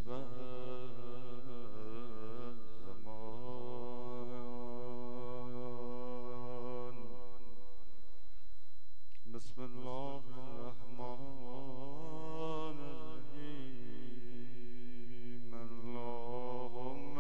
زمان. بسم الله الرحمن الرحیم. اللهم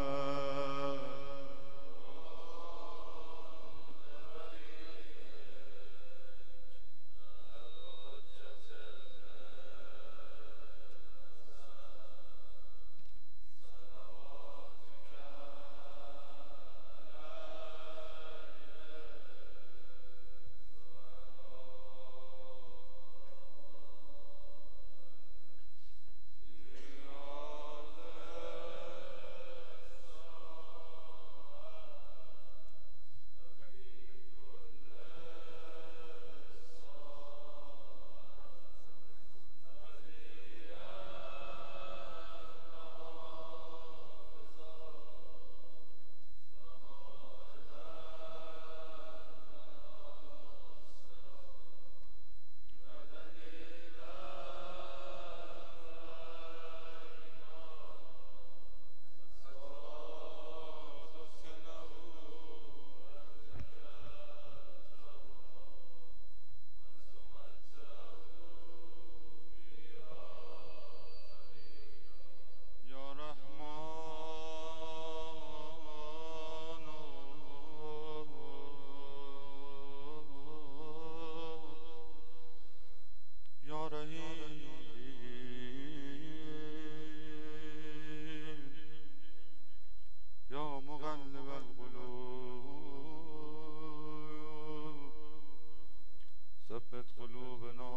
ثبت قلوبنا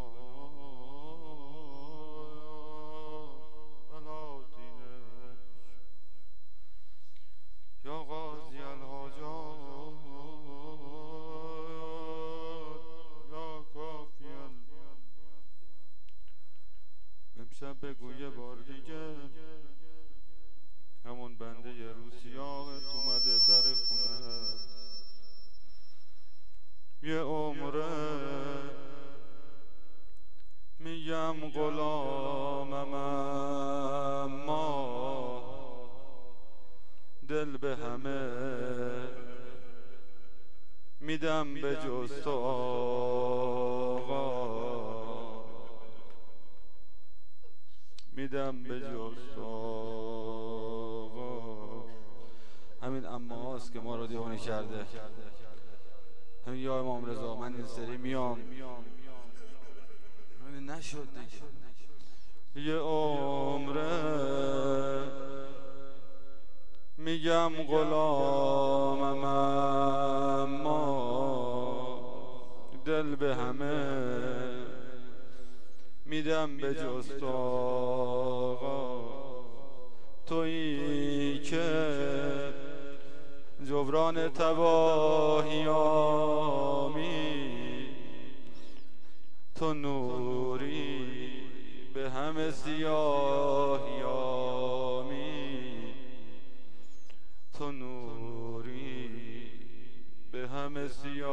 على دينك يا غازي الحاجات يا كافي. امشب بگو یه بار دیگه همون بنده یه روسیاهت اومده در خونه، یه عمره میگم غلامم اما دل به همه میدم به جز تو آقا، میدم به جز تو آقا. همین اماست که ما رو دیوانه کرده. همین یا امام رضا من این سری میام نشد دیگه. یه عمره میگم غلامم اما دل به همه میدم به جز تو آقا. تویی که جبران تباهیامی، تو نوری به همه سیاهیامی، تو نوری به همه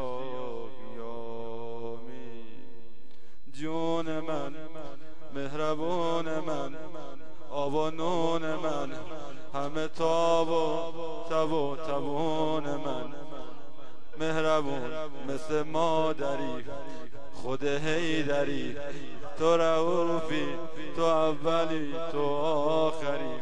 سیاهیامی. جون من، مهربون من، آب و نون من، همه تاب و تبون من. مهربون مثل مادری، خود حیدری، تو رؤوفی، تو اولی، تو آخری.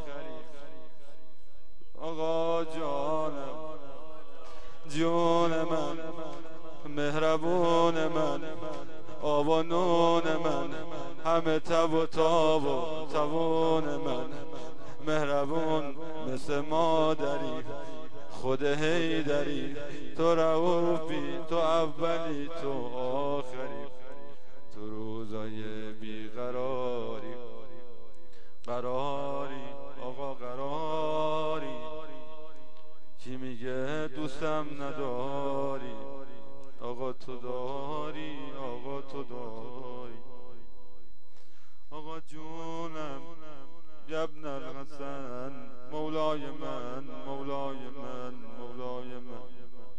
آقا جانم، جون من، مهربون من، آب و نون من، همه تب و تاب و تبون من. مهربون مثل مادری، خود حیدری، تو رؤوفی، تو اولی، تو آخری. تو روزای بیقراری قراری، آقا قراری. کی میگه دوستم نداری؟ آقا تو داری، آقا تو داری. آقا جونم، ابن الحسن، مولای من، مولای من، مولای من.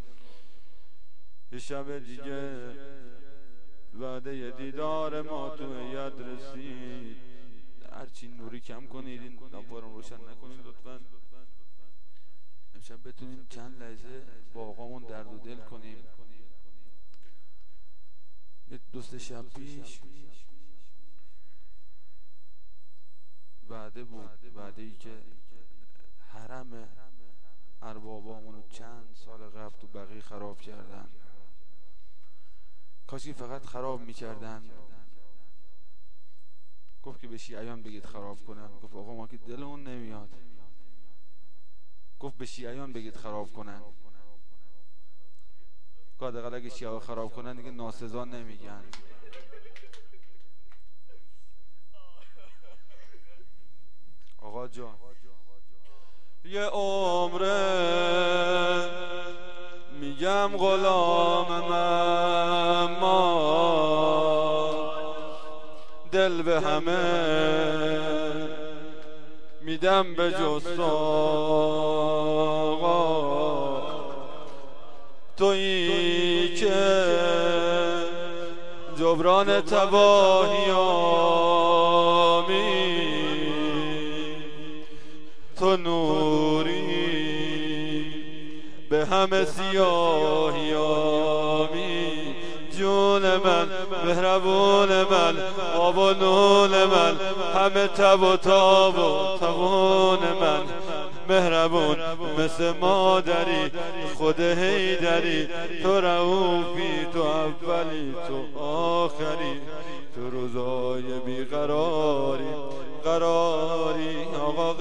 یه شب دیگه وعده دیدار ما تو ید رسید. هرچی نوری کم کنید، این لامپارم روشن نکنید لطفا. امشب بتونیم چند لحظه با آقامون درد و دل کنیم. یه دوست شب پیش وعده بود، وعده ای که حرم اربابامونو چند سال قبل تو بقیه خراب کردن. کاشکی فقط خراب میکردن. گفت که به شیعیان بگید خراب کنن. گفت آقا ما که دلمون نمیاد. گفت به شیعیان بگید خراب کنن. حداقل اگه شیعه خراب کنن دیگه ناسزا نمیگن. آقا جان یه عمره میگم غلامم، اما دل به همه میدم به جز آقا. تویی که جبران تباهیامی، تو نوری به همه سیاهیامی. جون من مهربون من، آب و نون من، همه تب و تاب و توان من. مهربون مثل مادری، خود حیدری، تو رؤوفی، تو اولی تو آخری، تو روزای بیقراری قراری. آقا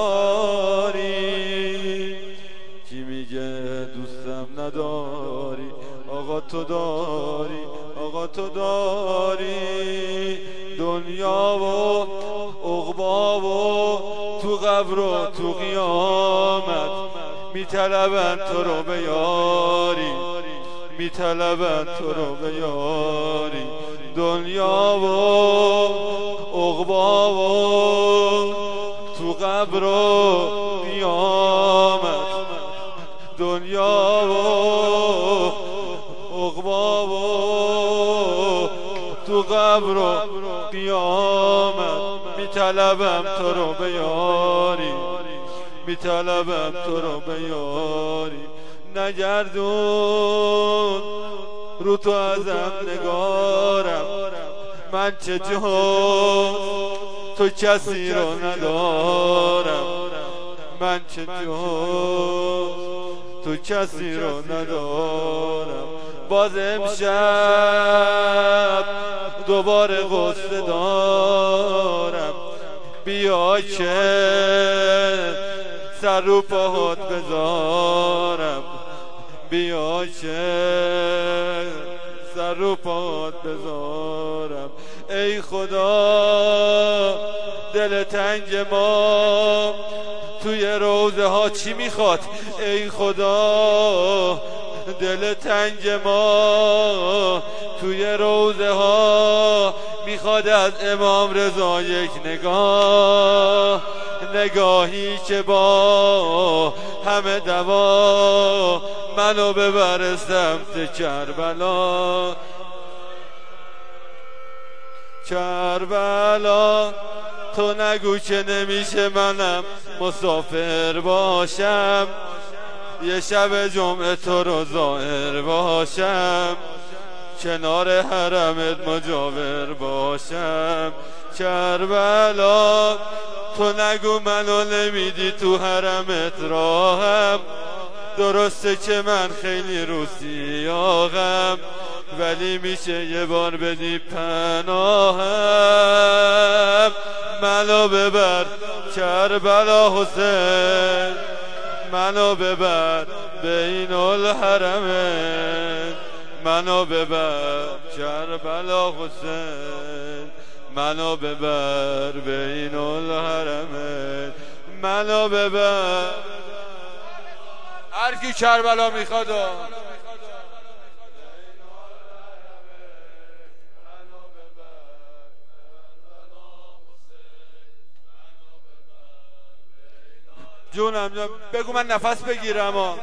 قراری کی میگه دوستم نداری؟ آقا تو داری، آقا تو داری. دنیا و عقبا و تو قبر و تو قیامت میطلبن تو رو به یاری، میطلبن تو رو به یاری. دنیا و عقبا و تو قبر و قیامت، دنیا و عقبا و تو قبر و قیامت میطلبم تو رو به یاری، میطلبم تو رو به یاری. نگردون رو تو ازم نگارم، من چه جز تو کسی رو ندارم، من چه جز تو کسی رو ندارم. باز امشب دوباره غصه دارم، بیا که سر رو پاهات بذارم، بیا که سر رو پاهات بذارم. ای خدا دل تنگ ما توی روزه ها چی میخواد؟ ای خدا دل تنگ ما توی روزه ها میخواد از امام رضا یک نگاه، نگاهی که با همه دوا منو ببر سمت کربلا. کربلا تو نگو که نمیشه منم مسافر باشم، یه شب جمعه تو رو زائر باشم، کنار حرمت مجاور باشم. کربلا تو نگو منو نمیدی تو حرمت راهم، درسته که من خیلی رو سیاهم، ولی میشه یه بار بدی پناهم. منو ببر کربلا حسین، منو ببر بین الحرمین، منو ببر کربلا حسین، منو ببر بین الحرمین، منو ببر. هر کی کربلا میخواد جونم بگو من نفس بگیرم.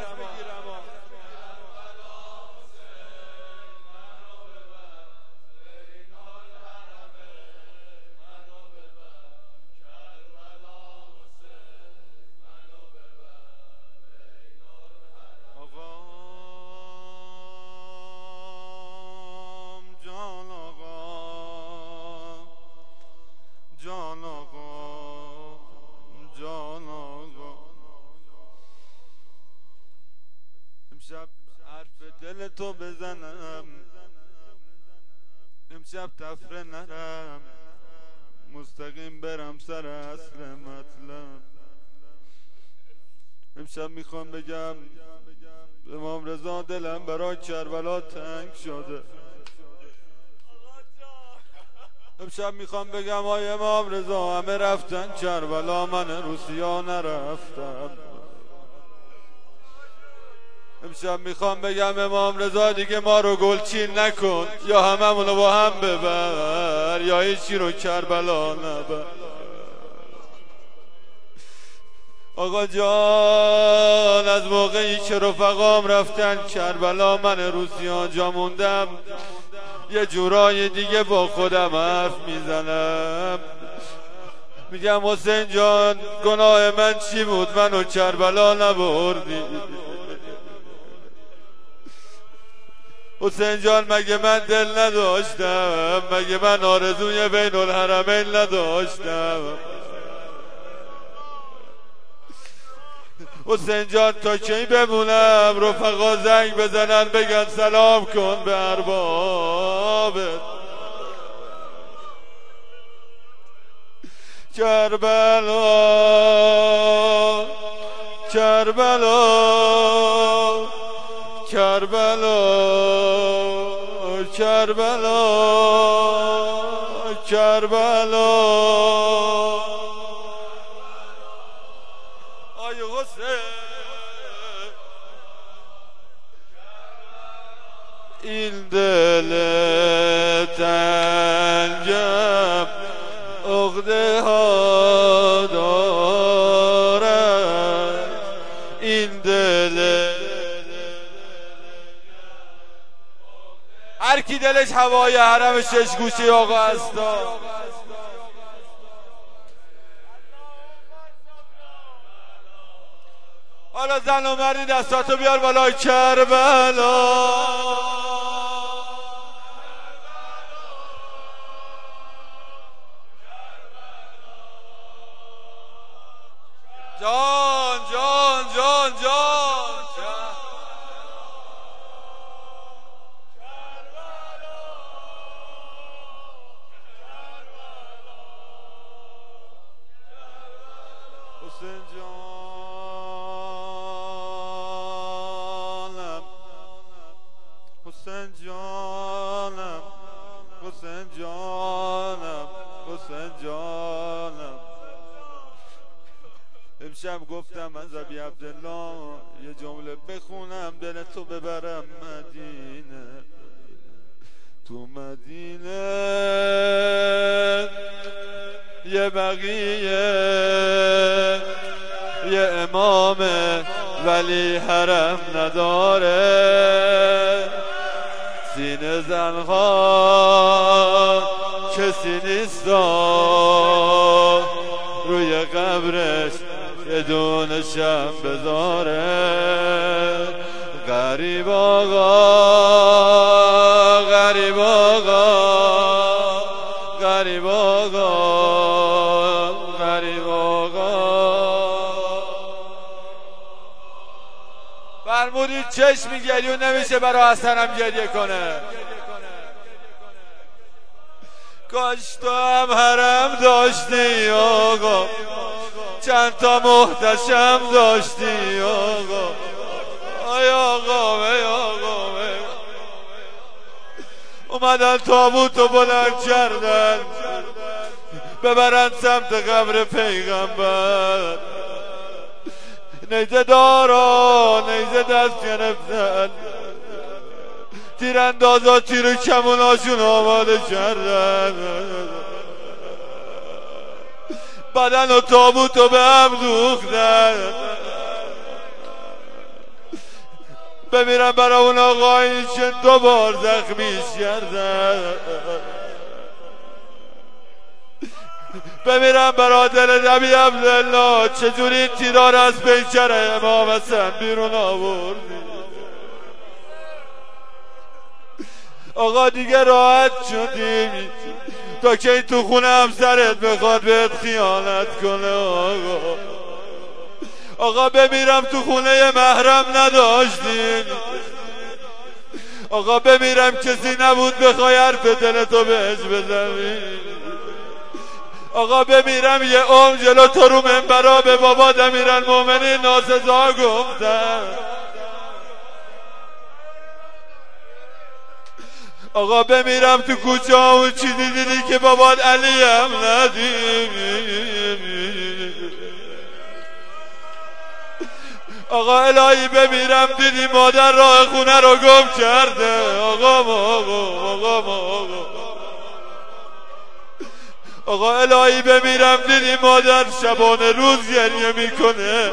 دل تو بزنم امشب تفره نرم مستقیم برم سر اصل مطلب. امشب میخوام بگم امام رضا دلم برای کربلا تنگ شده. امشب میخوام بگم آی امام رضا همه رفتن کربلا من روسیا نرفتم. امشب میخوام بگم امام رضا دیگه ما رو گلچین نکن، یا هممونو با هم ببر یا هیچی رو کربلا نبر. آقا جان از موقعی که رفقام رفتن کربلا من روسیا جا موندم، یه جورای دیگه با خودم حرف میزنم. میگم حسین جان گناه من چی بود منو کربلا نبردی؟ حسین جان مگه من دل نداشتم؟ مگه من آرزوی بین الحرمین نداشتم؟ حسین جان تا کی بمونم رفقا زنگ بزنن بگن سلام کن به اربابت؟ کربلا کربلا کربلا کربلا کربلا. آی حسین این دل تنگم عقده ها دارد، این دل هر کی دلش هوای حرم شش گوشی آقا هستا. حالا زن و مردی دستاتو بیار بالای کربلا. جان جان جان جان حسین جانم حسین جانم حسین جانم حسین جانم. امشب گفتم از ابی عبدالله یه جمله بخونم دل تو ببرم مدینه. تو مدینه یه بقیه یه امامه ولی حرم نداره، سینه زنها کسی نیستا روی قبرش یه دونه شم بذاره. غریب آقا غریب آقا غریب آقا غریب آقا. فرمودید چشمی گریون نمیشه برای حسنم گریه کنه. کاش تو هم حرم داشتی آقا، چند تا محتشم داشتی آقا. ای آقا ای آقا اومدن تابوتو بلند کردن ببرن سمت قبر پیغمبر. نیزه دارا نیزه دست گرفتن، تیراندازا تیر کموناشون آماده کردن، بدن و تابوتو به هم دوختن. بمیرم برای اون آقایی که 2 بار زخمیش کردن، بمیرم برای دل ابی عبدالله چجوری تیرار از پیکر امام حسن بیرون آوردی. آقا دیگه راحت شدیم تا که تو خونه همسرت بخواد بهت خیانت کنه. آقا بمیرم تو خونه محرم نداشتین، آقا بمیرم کسی نبود بخوای حرف دلتو بهش بزنی. آقا بمیرم یه عمر جلو تو رو منبرا به بابا امیرالمومنین ناسزا گفتم. آقا بمیرم تو کوچه ها اون چیزی دیدی که بابات علی هم ندید. آقا الهی بمیرم دیدی مادر راه خونه رو گم کرده. آقا الهی بمیرم دیدی مادر شبانه روز گریه میکنه.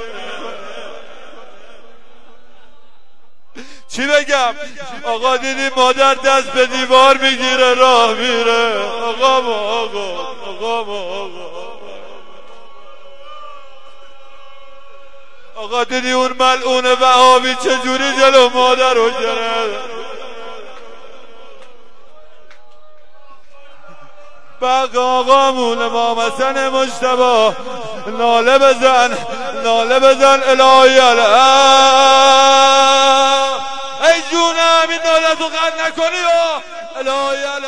چی بگم؟ آقا دیدی مادر دست به دیوار میگیره راه میره. آقا دیدی اون ملعون وهابی چجوری جلو مادر رو گرفت. بقا آقا مول امام حسن مجتبی ناله بزن الهی ای جونم این ناله تو قد نکنی الهی